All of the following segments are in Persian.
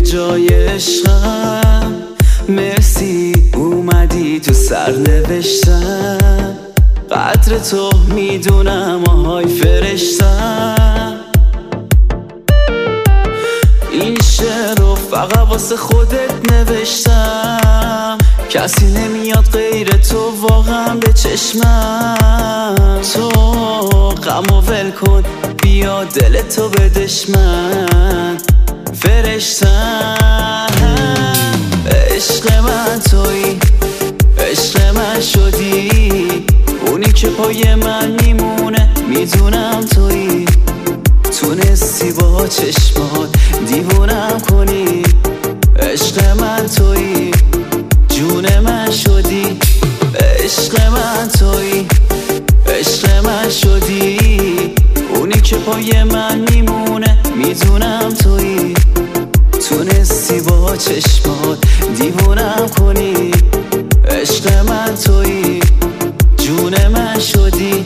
جای عشقم. مرسی اومدی تو سرنوشتم، قدر تو میدونم آهای فرشتم. این شعر رو فقط واسه خودت نوشتم، کسی نمیاد غیر تو واقعا به چشمم. تو غمو ول کن بیا دل تو بدش من فرشتم. عشق من تویی، عشق من شدی، اونی که پای من میمونه میدونم تویی. تونستی با چشمات دیوونم کنی، عشق من تویی، جون من شدی. عشق من تویی، عشق من شدی، اونی که پای من میمونه میدونم تویی. تونستی با چشمات دیوونم کنی، عشق من تویی، جون من شدی.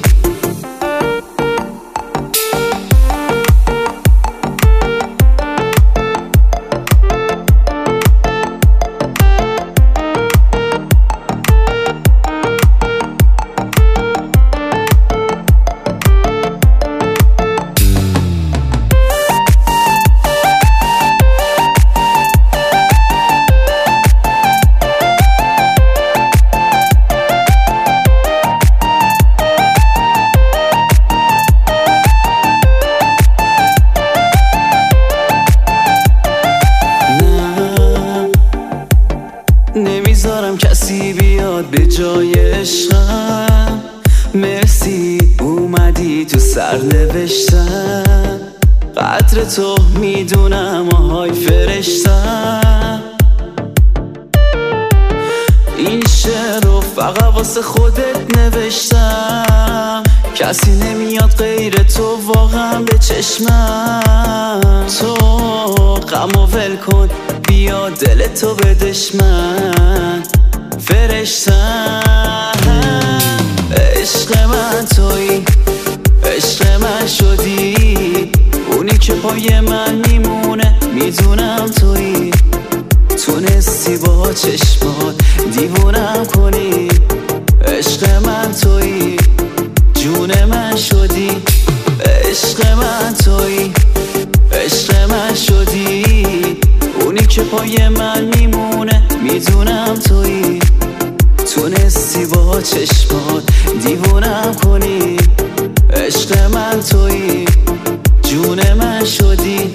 نمیذارم کسی بیاد به جای عشقم. مرسی اومدی تو سرنوشتم، قدر تو میدونم آهای فرشتم. این شعر رو فقط واسه خودت نوشتم، کسی نمیاد غیر تو واقعا به چشمم. تو غمو ول کن بیا دل تو بدش من فرشتم. عشق من تویی، عشق من شدی، اونی که پای من میمونه میدونم تویی. تونستی با چشمات دیوونم کنی، عشق من تویی، جون من شدی. عشق من تویی، عشق من شدی، اونی که پای من میمونه میدونم تویی. تونستی با چشمات دیوونم کنی، عشق من تویی، جون من شدی.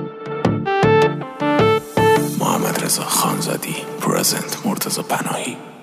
محمد رضا خانزادی پرزنت مرتضی پناهی.